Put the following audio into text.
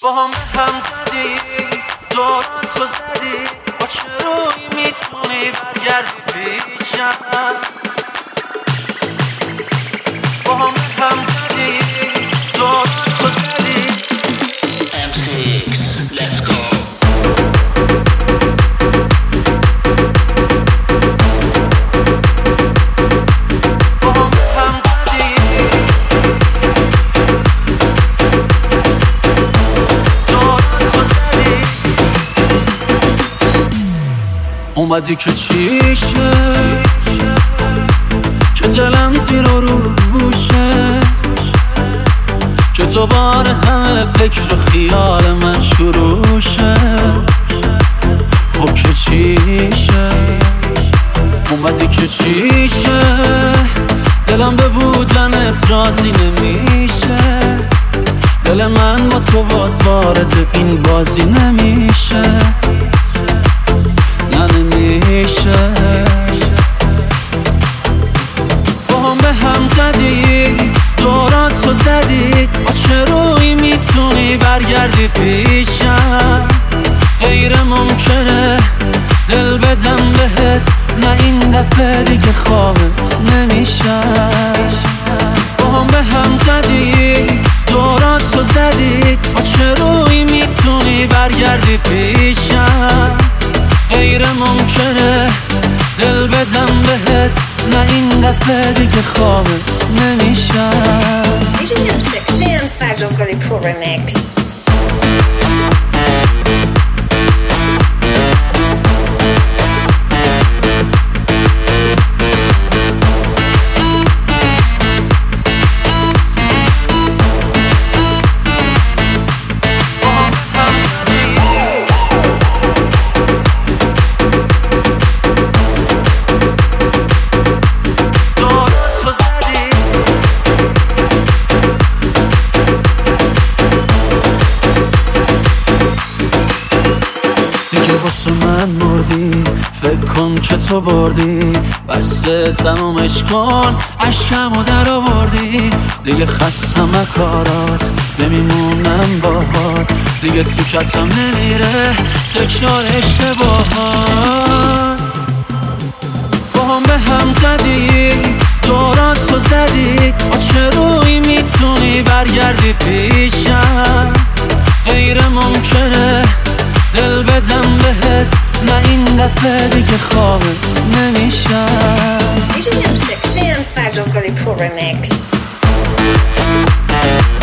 با هم زدی دوران تو زدی با چه روی میتونی برگردی پیشم با هم زدی دوران تو زدی M6 Let's go اومدی که چیشه که دلم زیر و روشه که دوباره همه فکر و خیال من شروع شه خب که چیشه اومدی که چیشه دلم به بودنت راضی نمیشه دل من با تو باز وارد این بازی نمیشه نمیشه با هم به هم زدی دوران تو زدی با چه روی میتونی برگردی پیشم غیر ممکنه دل بدم بهت نه این دفعه دیگه خوابت نمیشه با هم به هم زدی دوران تو زدی با چه روی میتونی برگردی پیشم غیر ممکنه دل بدم بهت نه این دفعه دیگه خوابت نمیشه DJ M6 and Sergio's Gully Pro Remix. واسه من مردی فکر کن که تو بردی بسته تمومش کن عشقمو در آوردی دیگه خستم کارات نمیمونم باهات دیگه تو کتم نمیره تکرار اشتباهات با هم به هم زدی دوران تو زدی با چه روی میتونی برگردی پیشم غیر ممکنه دل بدم بهت نه این دفعه دیگه خوابت نمیشه DJ M6 and Sergio's Gully Pro Remix.